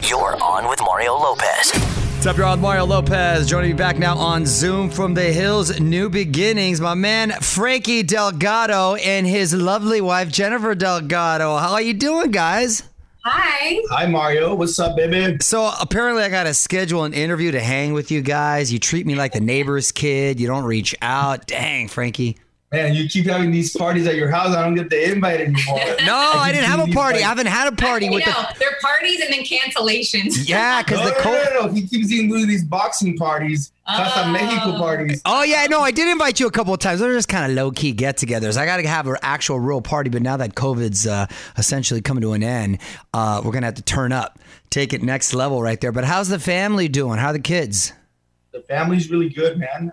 You're on with Mario Lopez. What's up, y'all? Mario Lopez joining me back now on Zoom from the Hills, New Beginnings. My man, Frankie Delgado, and his lovely wife, Jennifer Delgado. How are you doing, guys? Hi. Hi, Mario. What's up, baby? So apparently I got to schedule an interview to hang with you guys. You treat me like the neighbor's kid. You don't reach out. Dang, Frankie. Man, you keep having these parties at your house. I don't get the invite anymore. No, I didn't have a party. I haven't had a party with They're parties and then cancellations. Yeah, because no. He keeps doing these boxing parties, Casa Mexico parties. Oh, yeah, no, I did invite you a couple of times. They're just kind of low-key get-togethers. I got to have an actual real party, but now that COVID's essentially coming to an end, we're going to have to turn up, take it next level right there. But how's the family doing? How are the kids? The family's really good, man.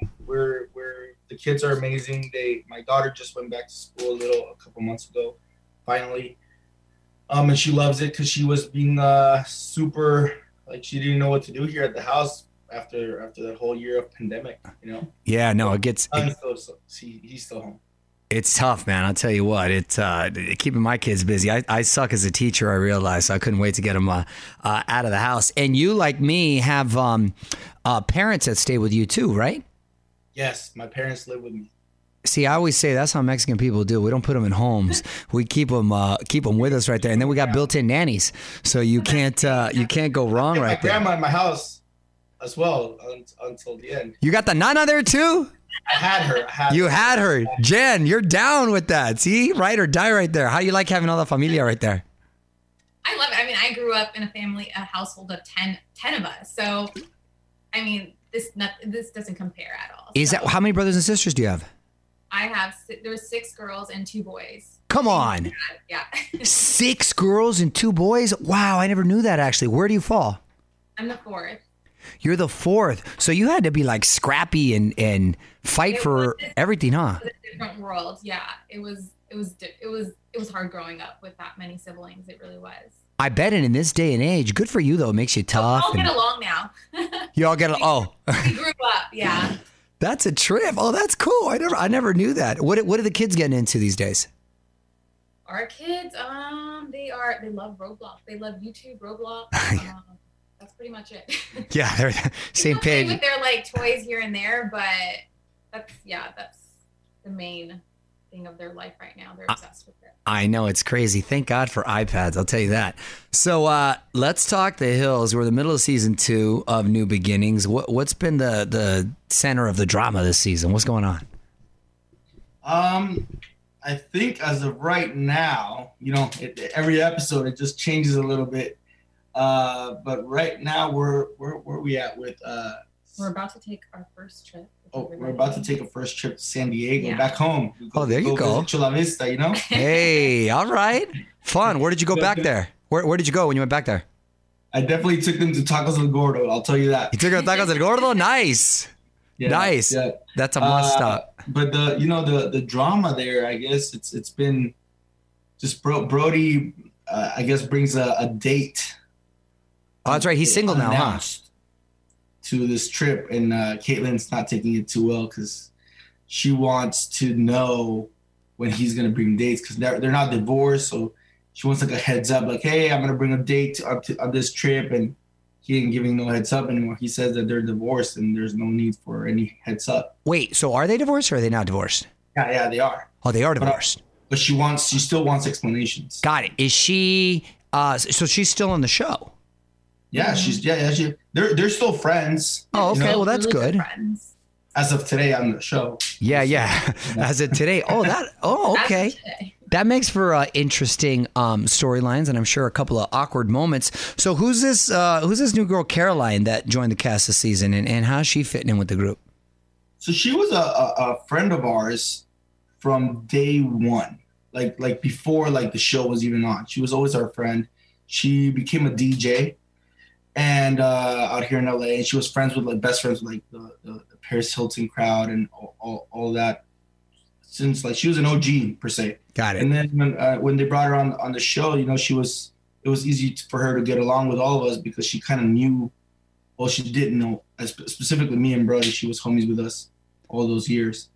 The kids are amazing. My daughter just went back to school a couple months ago, finally. And she loves it because she was being super, like, she didn't know what to do here at the house after that whole year of pandemic, you know? Yeah, no, he's still home. It's tough, man. I'll tell you what. It's keeping my kids busy. I suck as a teacher, I realized. So I couldn't wait to get them out of the house. And you, like me, have parents that stay with you too, right? Yes, my parents live with me. See, I always say that's how Mexican people do. We don't put them in homes. We keep them with us right there. And then we got built-in nannies, so you can't go wrong right there. My grandma in my house as well until the end. You got the nana there too? I had her. You had her. Jen, you're down with that. See? Ride or die right there. How you like having all the familia right there? I love it. I mean, I grew up in a household of 10 of us. So, I mean, this doesn't compare at all. How many brothers and sisters do you have? There's 6 girls and 2 boys. Come on. Yeah. 6 girls and 2 boys? Wow, I never knew that actually. Where do you fall? I'm the 4th. You're the 4th. So you had to be like scrappy and fight for everything, huh? It was a different world. Yeah. It was hard growing up with that many siblings. It really was. I bet in this day and age, good for you though, it makes you tough. We all get along now. You all get along. We grew up, yeah. That's a trip. Oh, that's cool. I never knew that. What are the kids getting into these days? Our kids, they love Roblox. They love YouTube, Roblox. That's pretty much it. Yeah, they're same page. With their like toys here and there, but that's the main thing of their life right now. They're obsessed with it. I know, it's crazy. Thank God for iPads, I'll tell you that. So let's talk the Hills. We're in the middle of season 2 of New Beginnings. What's been the center of the drama this season? What's going on? I think as of right now, every episode it just changes a little bit. But right now where are we at with we're about to take our first trip. We're about to take a first trip to San Diego, back home. There you go. Chula Vista, Hey, all right. Fun. Where did you go back there? Where did you go when you went back there? I definitely took them to Tacos El Gordo. I'll tell you that. You took them to Tacos El Gordo? Nice. Yeah, nice. Yeah. That's a must stop. But the drama there, I guess it's been just Brody, I guess brings a date. Oh, that's right. He's single now, huh? To this trip, and Caitlin's not taking it too well because she wants to know when he's gonna bring dates because they're not divorced, so she wants like a heads up, like, hey, I'm gonna bring a date on this trip, and he ain't giving no heads up anymore. He says that they're divorced and there's no need for any heads up. Wait, so are they divorced or are they not divorced? Yeah, they are. Oh, they are divorced. But she still wants explanations. Got it. Is she? So she's still on the show. Yeah, they're still friends. Oh, okay. Well, that's really good. Friends. As of today on the show. Yeah. As of today. Okay. That makes for interesting storylines, and I'm sure a couple of awkward moments. So who's this new girl, Caroline, that joined the cast this season, and how's she fitting in with the group? So she was a friend of ours from day one, like before the show was even on. She was always our friend. She became a DJ. And out here in LA, and she was best friends with the Paris Hilton crowd and all that. Since she was an OG per se. Got it. And then when they brought her on the show, it was easy for her to get along with all of us because she kind of knew. Well, she didn't know, specifically me and Brody. She was homies with us all those years.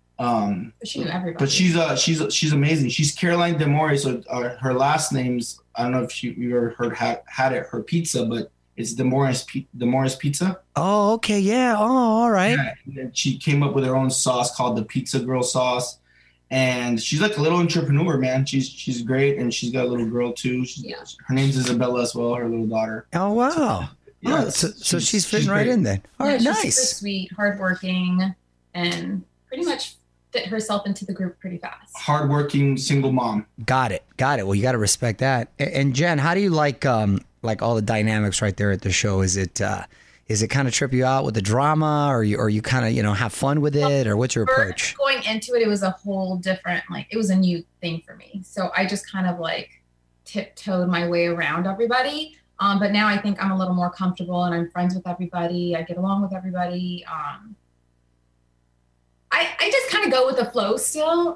She knew everybody. But she's amazing. She's Caroline Demore, so her last name's I don't know if you ever had it, her pizza, but it's the Morris Pizza. Oh, okay, yeah. Oh, all right. Yeah. And she came up with her own sauce called the Pizza Girl sauce, and she's like a little entrepreneur, man. She's great, and she's got a little girl too. Her name's Isabella as well, her little daughter. Oh, wow. Yeah, so she's fitting right in then. All right, she's nice. super sweet, hardworking, and pretty much fit herself into the group pretty fast. Hardworking single mom. Got it. Well, you got to respect that. And Jen, how do you like all the dynamics right there at the show? Is it kind of trip you out with the drama, or you kind of have fun with it, or what's your approach? Going into it was a whole different, it was a new thing for me. So I just kind of tiptoed my way around everybody. But now I think I'm a little more comfortable, and I'm friends with everybody. I get along with everybody. I just kind of go with the flow still.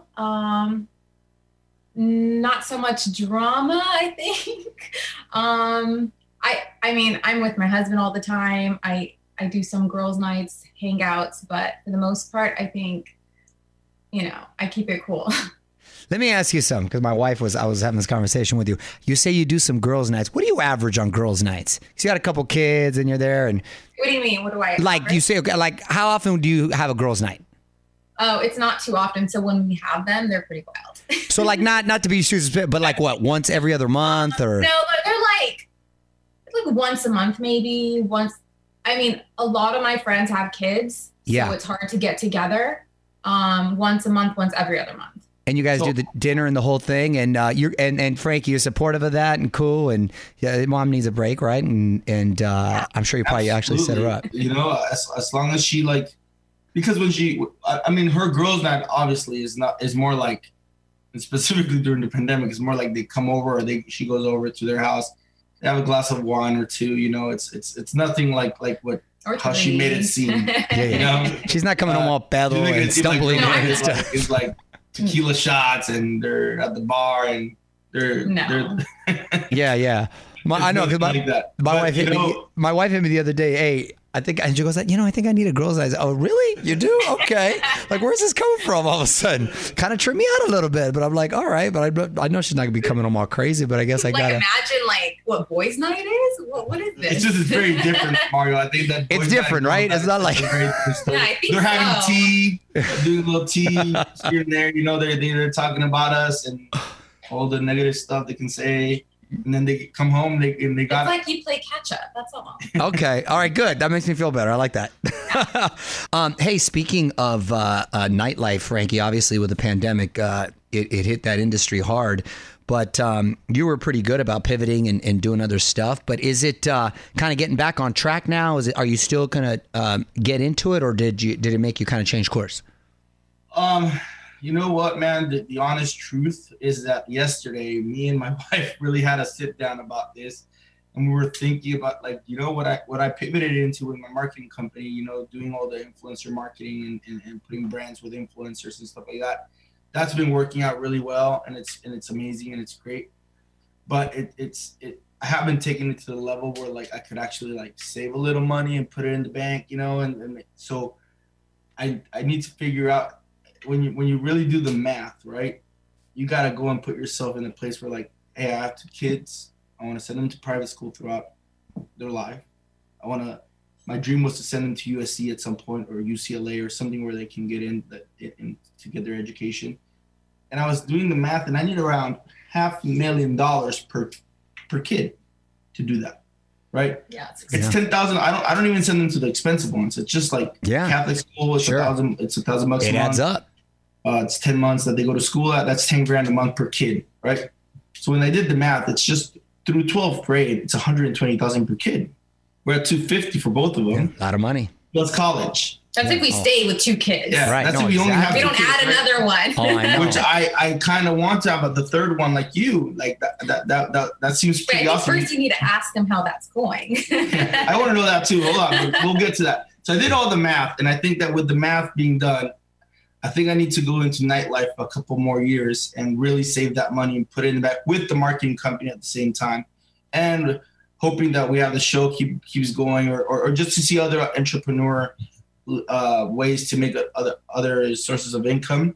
Not so much drama, I think. I mean, I'm with my husband all the time. I do some girls' nights, hangouts, but for the most part, I think, I keep it cool. Let me ask you something, because I was having this conversation with you. You say you do some girls' nights. What do you average on girls' nights? You got a couple kids and you're there, and what do you mean? What do I like? average? You say, okay, how often do you have a girls' night? Oh, it's not too often. So when we have them, they're pretty wild. So not to be stupid, but what, once every other month, or? No, but they're like once a month, maybe once. I mean, a lot of my friends have kids, so it's hard to get together. Once a month, once every other month. And you guys do the dinner and the whole thing, and and Frankie, you're supportive of that and cool, and mom needs a break, right? And I'm sure you probably actually set her up. As long as she because when her girls' night obviously is more like, and specifically during the pandemic, it's more like they come over, or she goes over to their house, they have a glass of wine or two. It's nothing like what. How she made it seem. She's not coming home all pedo and stumbling. It's like tequila shots, and they're at the bar, and they're I know, because my wife hit me the other day. Hey, and she goes, I think I need a girl's night. Oh, really? You do? Okay. Where's this coming from all of a sudden? Kind of tripped me out a little bit, but I'm like, all right, but I know she's not gonna be coming home all crazy, but I guess I gotta imagine what boys' night is. What is this? It's very different, Mario. I think that it's different, right? It's not like I think they're having tea, doing a little tea here and there. They're talking about us and all the negative stuff they can say. And then they come home, they got. It's like you play catch up. That's all. Okay, all right, good. That makes me feel better. I like that. Hey, speaking of nightlife, Frankie, obviously with the pandemic, it hit that industry hard. But you were pretty good about pivoting and doing other stuff. But is it kind of getting back on track now? Are you still gonna get into it, or did it make you kind of change course? You know what, man? The honest truth is that yesterday, me and my wife really had a sit down about this, and we were thinking about what I pivoted into with my marketing company. Doing all the influencer marketing and putting brands with influencers and stuff like that. That's been working out really well, and it's amazing and it's great. But I haven't taken it to the level where I could actually save a little money and put it in the bank, and so I need to figure out. When you really do the math, right, you got to go and put yourself in a place where hey, I have 2 kids. I want to send them to private school throughout their life. My dream was to send them to USC at some point, or UCLA, or something where they can get in to get their education. And I was doing the math, and I need around $500,000 per kid to do that. Right? Yeah, it's 10,000. I don't even send them to the expensive ones. It's just Catholic school. It's $1,000. It's $1,000 a month. It adds up. It's 10 months that they go to school at. That's $10,000 a month per kid, right? So when I did the math, it's just through 12th grade, it's $120,000 per kid. We're at $250 for both of them. A lot of money. Plus college. That's if we stay with 2 kids. Yeah, right. That's if we only have. We don't add another one. Oh, I know. Which I kind of want to have, but the third one, like you, that seems pretty awesome. First, you need to ask them how that's going. I want to know that too. Hold on, we'll get to that. So I did all the math, and I think that with the math being done, I think I need to go into nightlife a couple more years and really save that money and put it in the back with the marketing company at the same time, and hoping that we have the show keeps going, or just to see other entrepreneur ways to make other sources of income.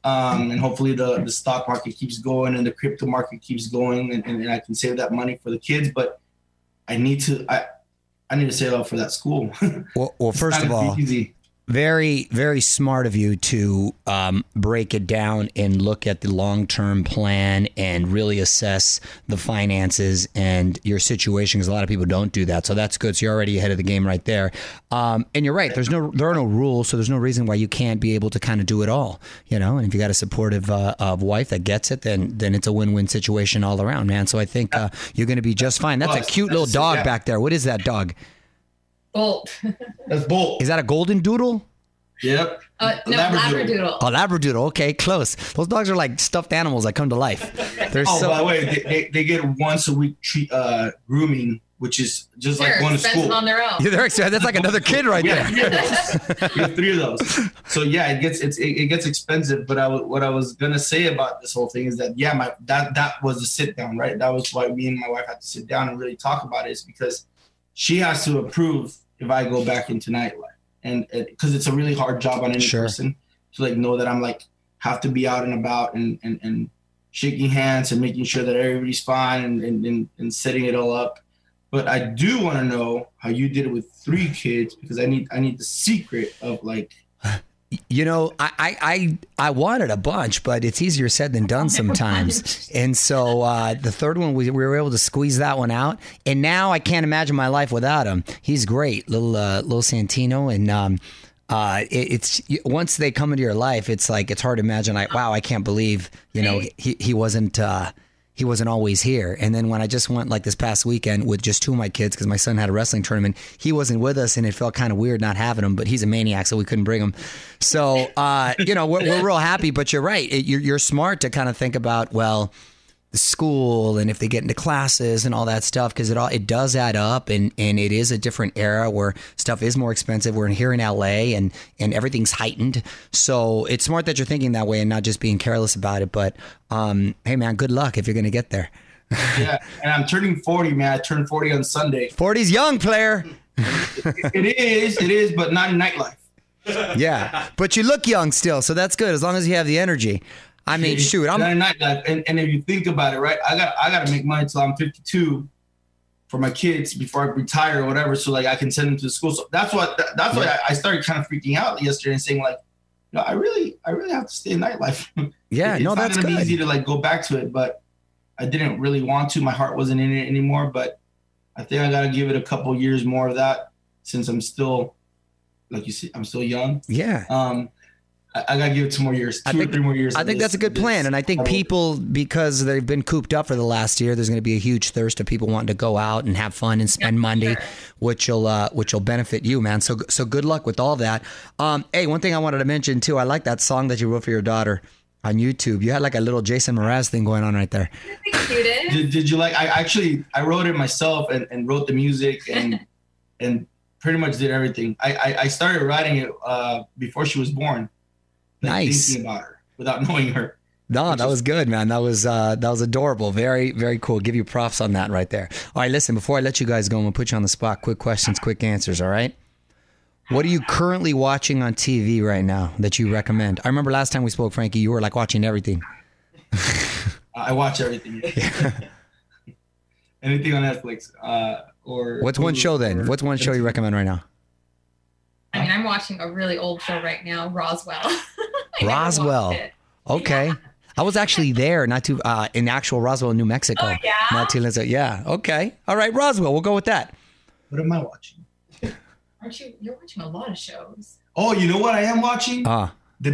And hopefully the stock market keeps going and the crypto market keeps going, and I can save that money for the kids. But I need to save up for that school. Well, first of all, easy. very, very smart of you to break it down and look at the long-term plan and really assess the finances and your situation, because a lot of people don't do that. So that's good. So you're already ahead of the game right there. And you're right. There are no rules, so there's no reason why you can't be able to kind of do it all. And if you got a supportive wife that gets it, then it's a win-win situation all around, man. So I think you're going to be just fine. That's a cute little dog back there. What is that dog? Bolt. That's Bolt. Is that a golden doodle? Yep. No, Labradoodle. Oh, Labradoodle. Okay, close. Those dogs are like stuffed animals that come to life. They're by the way, they get once a week grooming, which is just like going to school. On their own. Yeah, that's like another kid right there. We have 3 of those. So yeah, it gets expensive. But what I was gonna say about this whole thing is that that was a sit down, right? That was why me and my wife had to sit down and really talk about it, is because she has to approve if I go back into nightlife. And because it's a really hard job on any person to like know that I'm like have to be out and about and shaking hands and making sure that everybody's fine and setting it all up. But I do want to know how you did it with 3 kids, because I need the secret of like. I wanted a bunch, but it's easier said than done sometimes. And so the third one, we were able to squeeze that one out. And now I can't imagine my life without him. He's great, little Santino. And it's once they come into your life, it's like it's hard to imagine. I can't believe he wasn't always here. And then when I just went like this past weekend with just 2 of my kids, because my son had a wrestling tournament, he wasn't with us, and it felt kind of weird not having him, but he's a maniac, so we couldn't bring him. So, we're real happy, but you're right. You're smart to kind of think about, well, the school and if they get into classes and all that stuff, because it does add up, and it is a different era where stuff is more expensive. We're here in LA and everything's heightened. So it's smart that you're thinking that way and not just being careless about it. But hey man, good luck if you're going to get there. Yeah. And I'm turning 40, man. I turned 40 on Sunday. 40's young, player. It is, but not in nightlife. Yeah. But you look young still. So that's good as long as you have the energy. I mean, shoot, I'm nightlife, and if you think about it, right? I got to make money till I'm 52 for my kids before I retire or whatever, so like I can send them to school. So that's why I started kind of freaking out yesterday and saying like, I really have to stay in nightlife. Yeah, it's no, that's not gonna good. be easy to like go back to it, but I didn't really want to. My heart wasn't in it anymore. But I think I got to give it a couple years more of that, since I'm still, like you see, I'm still young. Yeah. I got to give it 2 more years, 2 or 3 more years. I think that's a good plan. And I think people, because they've been cooped up for the last year, there's going to be a huge thirst of people wanting to go out and have fun and spend money, which will benefit you, man. So good luck with all that. Hey, one thing I wanted to mention too, I like that song that you wrote for your daughter on YouTube. You had like a little Jason Mraz thing going on right there. Did you like, I wrote it myself and wrote the music and pretty much did everything. I started writing it before she was born. Nice. Thinking about her without knowing her. No, that was good, man. That was adorable. Very, very cool. Give you props on that right there. All right, listen, before I let you guys go, I'm going to put you on the spot. Quick questions, quick answers, all right? What are you currently watching on TV right now that you recommend? I remember last time we spoke, Frankie, you were like watching everything. I watch everything. Anything on Netflix. What's one show then? What's one show you recommend right now? I mean, I'm watching a really old show right now, Roswell. Roswell. Okay. Yeah. I was actually there, not too in actual Roswell, New Mexico. Oh, yeah? Not too long. Yeah. Okay. All right, Roswell. We'll go with that. What am I watching? You're watching a lot of shows. Oh, you know what I am watching? The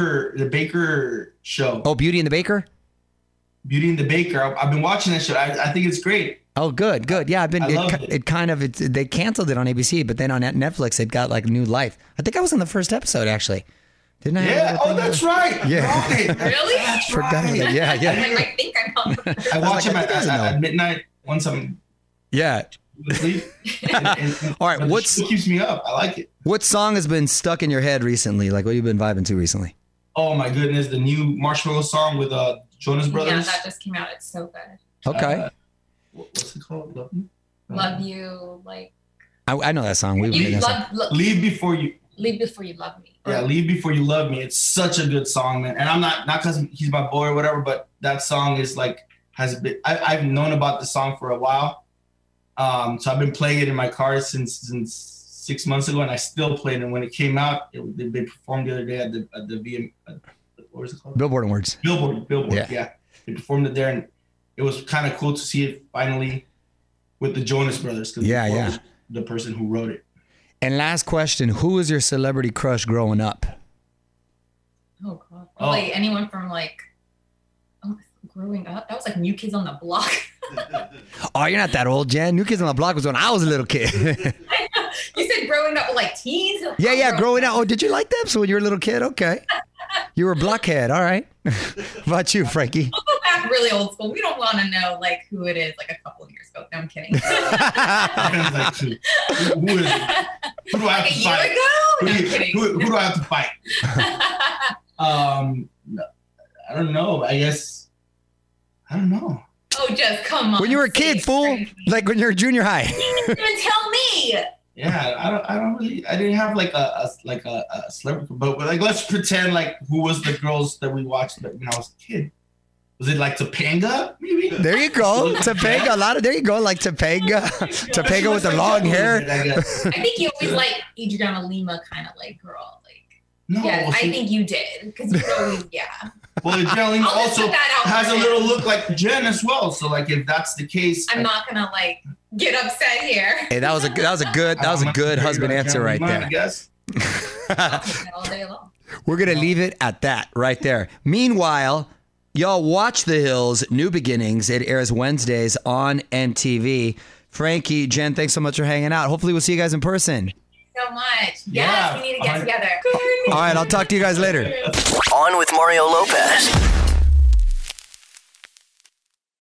Baker show. Oh, Beauty and the Baker? Beauty and the Baker. I've been watching that show. I think it's great. Oh, good. Yeah, I've been. They canceled it on ABC, but then on Netflix it got like new life. I think I was in the first episode actually, didn't I? Yeah. Oh, that's right. Yeah. Right. Really? That's Forgot right. about that. Yeah. I think I'm on. I watch them at midnight once I'm. Yeah. Asleep. And all right. What keeps me up? I like it. What song has been stuck in your head recently? Like what you've been vibing to recently? Oh my goodness, the new Marshmello song with Jonas Brothers. Yeah, that just came out. It's so good. Okay. What's it called? Love You? Love You, like. I know that song. Leave before you. Leave Before You Love Me. Yeah, Leave Before You Love Me. It's such a good song, man. And I'm not because he's my boy or whatever, but that song is like, I've known about the song for a while. So I've been playing it in my car since 6 months ago, and I still played it. And when it came out, they performed the other day at the VM, what was it called? Billboard Awards. Billboard, yeah. They performed it there, and it was kind of cool to see it finally with the Jonas Brothers. Was the person who wrote it. And last question, who was your celebrity crush growing up? Oh, God. Like anyone from like, growing up? That was like New Kids on the Block. Oh, you're not that old, Jen. New Kids on the Block was when I was a little kid. I know. You said growing up with like teens? Yeah, growing up. Oh, did you like them? So when you were a little kid? Okay. You were a blockhead. All right. What about you, Frankie? I'll go back really old school. We don't want to know like who it is like a couple of years ago. No, I'm kidding. Who is it? Who do I have to fight? No, I'm kidding. Who do I have to fight? I don't know. I don't know. Oh, just come on. When you were a kid, fool. Crazy. Like when you were junior high. You didn't even tell me. Yeah, I didn't have like a celebrity, but like let's pretend like who was the girls that we watched when I was a kid. Was it like Topanga? Maybe. There you go, Topanga. There you go, like Topanga. Topanga with the long hair. I think you always like Adriana Lima kind of like girl. Like, no, yeah, I think you did because you always Well, Adriana Lima also has a little look like Jen as well. So like if that's the case, I'm not gonna like get upset here. Hey, that was a good husband answer right there. I guess. All day long. We're gonna leave it at that right there. Meanwhile, y'all watch The Hills, New Beginnings. It airs Wednesdays on MTV. Frankie, Jen, thanks so much for hanging out. Hopefully we'll see you guys in person. So much. Yes, we need to get together. All right, I'll talk to you guys later. On with Mario Lopez.